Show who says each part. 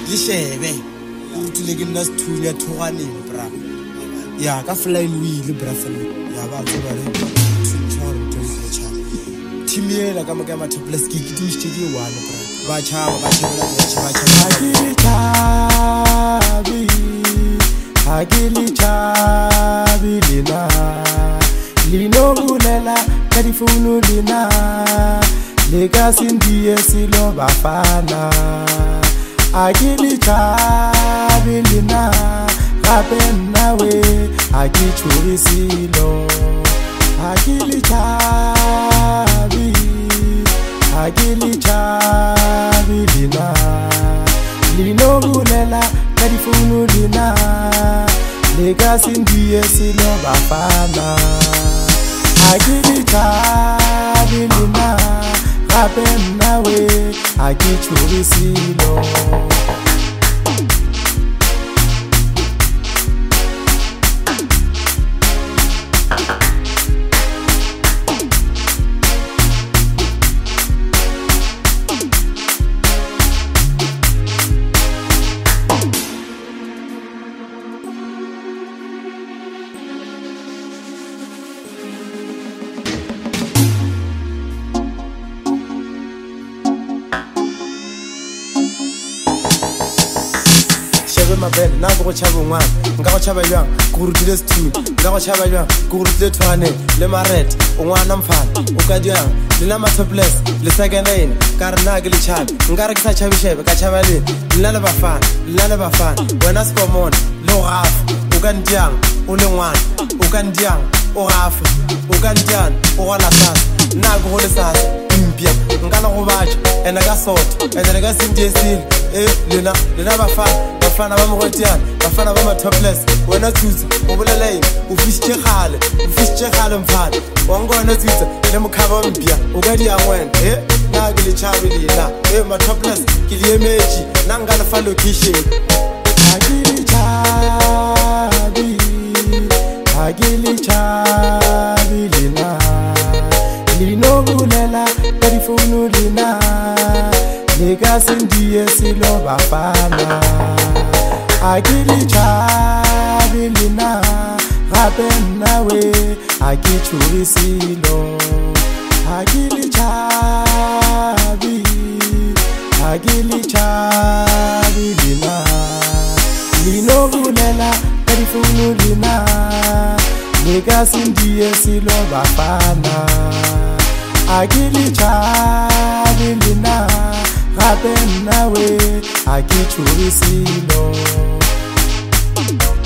Speaker 1: le shebe o rutile ke nna sethunya thoganeng bra ya ka flying wheel bra fela ya ba tseba le team yela ka maka mathopless ke ditse ke one bra ba chaba ba chaba
Speaker 2: Hakili chabi lina lino bulela kadifunu lina lega sindiye silo bafana Hakili chabi lina rapen nawe akichuri silo Hakili chabi lina lino bulela kadifunu lina lega sindiye silo bafana Hakili chabi lina rapen nawe akichuri silo
Speaker 1: mabele na go tshaba ngwana nka go tshaba jang go rutile sethunya nka go tshaba jang go rutile thwane le maret o ngwana mfana o ka diang le na mathopless le second lane ka rena ke le tshabe nka re ke sa tshabe shebe ka tshaba le nna le bafana wena skomona le go gafa o ka ndiang o le ngwana o ka ndiang o gafa o ka ndiang o gona sasa nna go le sasa impia nka le go batša ene ka soto ene le ka sinjesile lena bafana ba mogoteana bafana ba mathopless wena tsutsa o bolelaeng o fisitše kgale mfana wanka wena tsutsa le mokhaba mpia o ka diang wena na ke le tšhabe lena mathopless ke le emetše nna nka lefa location
Speaker 2: Hakili chabi lina lino bulela kadifunu lina lega sindiye silo bafana Hakili chabi lina rapen nawe akichuri silo Hakili chabi lina lino bulela kadifunu lina lega sindiye silo bafana Hakili chabi lina rapen nawe akichuri silo